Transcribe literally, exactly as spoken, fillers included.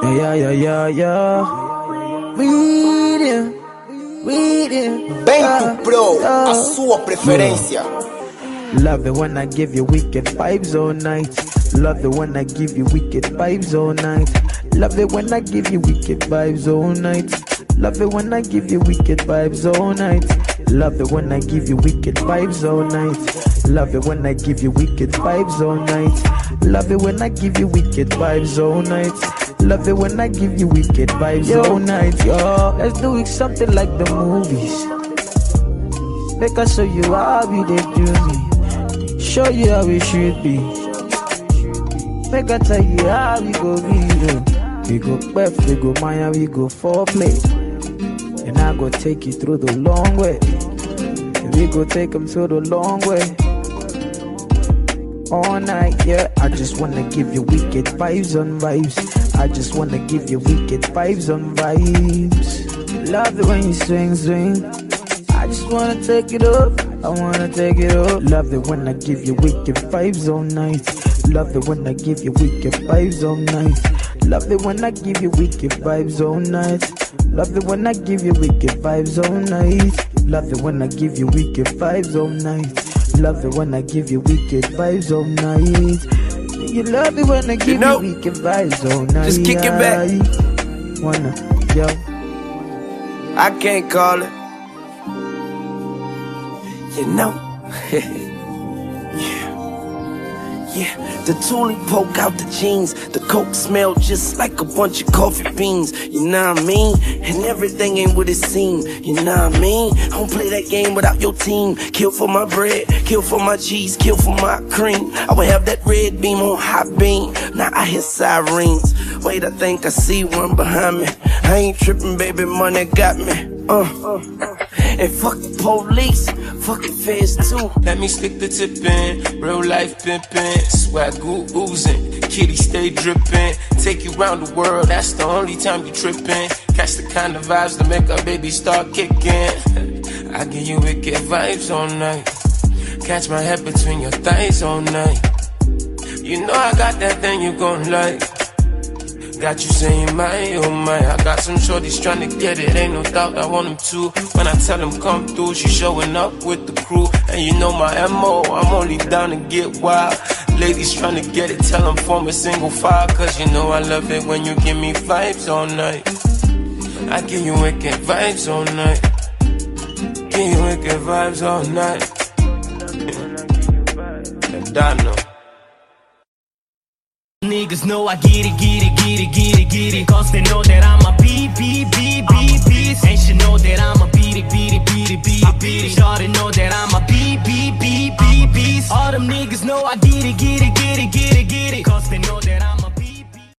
Yeah, yeah, yeah, yeah. Reading, reading. Bem tu Pro, a sua preferência. Love it when I give you wicked vibes all night. Love it when I give you wicked vibes all night. Love it when I give you wicked vibes all night. Love it when I give you wicked vibes all night. Love it when I give you wicked vibes all night. Love it when I give you wicked vibes all night. Love it when I give you wicked vibes all night. Love it when I give you wicked vibes all night. Yo, let's do it something like the movies. Make I show you how we they do me. Show you how it should be. Make I tell you how we go be. We go Beth, we go Maya, we go foreplay. And I go take you through the long way. And we go take them through the long way. All night, yeah. I just wanna give you wicked vibes on vibes. I just wanna give you wicked vibes on vibes. Love it when you swing, swing. I just wanna take it up. I wanna take it up. Love it when I give you wicked vibes all night. Love it when I give you wicked vibes all night. Love it when I give you wicked vibes all night. Love it when I give you wicked vibes all night. Love it when I give you wicked vibes all night. Love it when I give you wicked vibes all night. You love it when I give you, know, you wicked vibes all night. Just kick it back. Wanna, yo. I can't call it. You know. Yeah. Yeah, the toolie poke out the jeans. The coke smell just like a bunch of coffee beans. You know what I mean? And everything ain't what it seems. You know what I mean? I don't play that game without your team. Kill for my bread, kill for my cheese, kill for my cream. I would have that red beam on hot beam. Now I hear sirens. Wait, I think I see one behind me. I ain't tripping, baby, money got me. Uh, uh, uh. And fuck the police, fuck the feds too. Let me stick the tip in, real life pimpin', swag oozing, kitty stay drippin'. Take you round the world, that's the only time you trippin'. Catch the kind of vibes that make a baby start kickin'. I give you wicked vibes all night. Catch my head between your thighs all night. You know I got that thing you gon' like. Got you saying my, oh my. I got some shorties tryna get it, ain't no doubt I want them to. When I tell them come through, she showing up with the crew. And you know my M O, I'm only down to get wild. Ladies tryna get it, tell them form a single file. Cause you know I love it when you give me vibes all night. I give you wicked vibes all night. Give you wicked vibes all night. And I know niggas know I get it, get it, get it, get it, get it. Cause they know that I'm a B, B, B, B, beast. And she know that I'm a beat it, beat it, beat it, beat it, beat it. Shawty know that I'm a B, B, B, B, beast. All them niggas know I get it, get it, get it, get it, get it. Cause they know that I'm a